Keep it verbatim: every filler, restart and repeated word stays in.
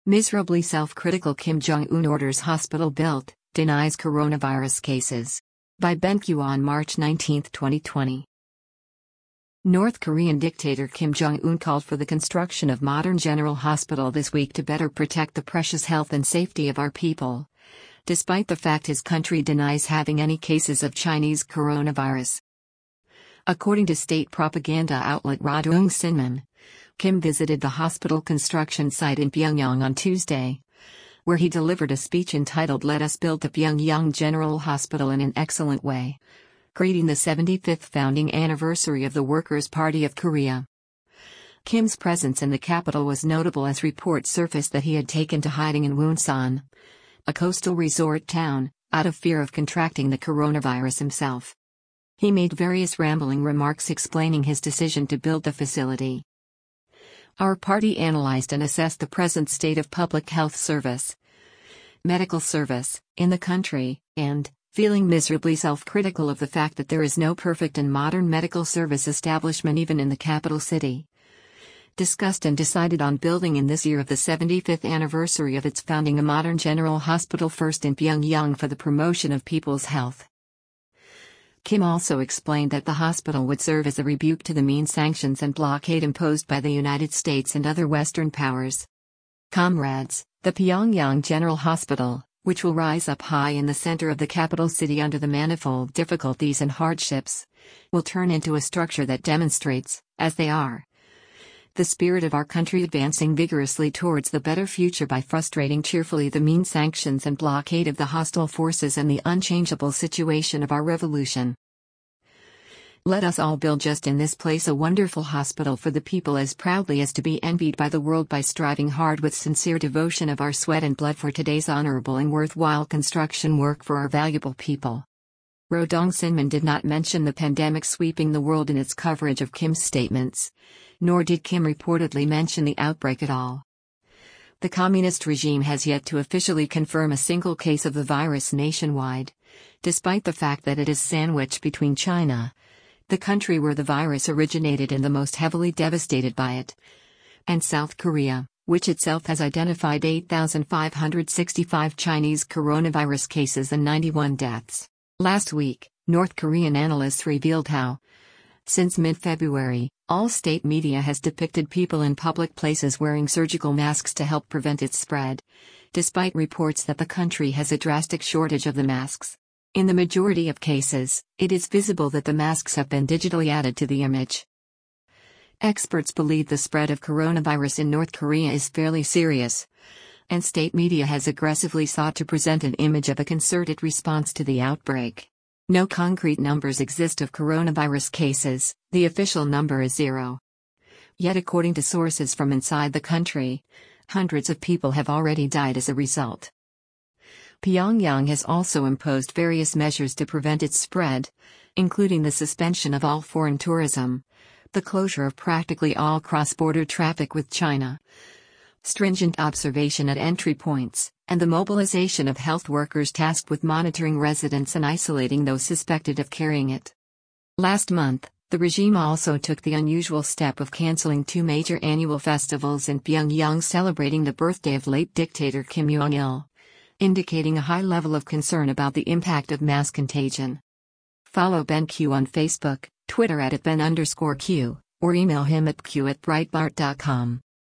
Miserably self-critical Kim Jong-un orders hospital built, denies coronavirus cases. By BenQ on March nineteenth, twenty twenty. North Korean dictator Kim Jong-un called for the construction of modern general hospital this week to better protect the precious health and safety of our people, despite the fact his country denies having any cases of Chinese coronavirus. According to state propaganda outlet Rodong Sinmun, Kim visited the hospital construction site in Pyongyang on Tuesday, where he delivered a speech entitled "Let us build the Pyongyang General Hospital in an excellent way," greeting the seventy-fifth founding anniversary of the Workers' Party of Korea. Kim's presence in the capital was notable as reports surfaced that he had taken to hiding in Wonsan, a coastal resort town, out of fear of contracting the coronavirus himself. He made various rambling remarks explaining his decision to build the facility. Our party analyzed and assessed the present state of public health service, medical service, in the country, and, feeling miserably self-critical of the fact that there is no perfect and modern medical service establishment even in the capital city, discussed and decided on building in this year of the seventy-fifth anniversary of its founding a modern general hospital first in Pyongyang for the promotion of people's health. Kim also explained that the hospital would serve as a rebuke to the mean sanctions and blockade imposed by the United States and other Western powers. Comrades, the Pyongyang General Hospital, which will rise up high in the center of the capital city under the manifold difficulties and hardships, will turn into a structure that demonstrates, as they are, the spirit of our country advancing vigorously towards the better future by frustrating cheerfully the mean sanctions and blockade of the hostile forces and the unchangeable situation of our revolution. Let us all build just in this place a wonderful hospital for the people as proudly as to be envied by the world by striving hard with sincere devotion of our sweat and blood for today's honorable and worthwhile construction work for our valuable people. Rodong Sinmun did not mention the pandemic sweeping the world in its coverage of Kim's statements, nor did Kim reportedly mention the outbreak at all. The communist regime has yet to officially confirm a single case of the virus nationwide, despite the fact that it is sandwiched between China, the country where the virus originated and the most heavily devastated by it, and South Korea, which itself has identified eight thousand five hundred sixty-five Chinese coronavirus cases and ninety-one deaths. Last week, North Korean analysts revealed how, since mid-February, all state media has depicted people in public places wearing surgical masks to help prevent its spread, despite reports that the country has a drastic shortage of the masks. In the majority of cases, it is visible that the masks have been digitally added to the image. Experts believe the spread of coronavirus in North Korea is fairly serious, and state media has aggressively sought to present an image of a concerted response to the outbreak. No concrete numbers exist of coronavirus cases, the official number is zero. Yet according to sources from inside the country, hundreds of people have already died as a result. Pyongyang has also imposed various measures to prevent its spread, including the suspension of all foreign tourism, the closure of practically all cross-border traffic with China, stringent observation at entry points, and the mobilization of health workers tasked with monitoring residents and isolating those suspected of carrying it. Last month, the regime also took the unusual step of canceling two major annual festivals in Pyongyang celebrating the birthday of late dictator Kim Jong-il, indicating a high level of concern about the impact of mass contagion. Follow BenQ on Facebook, Twitter at Ben underscore Q, or email him at q at breitbart dot com.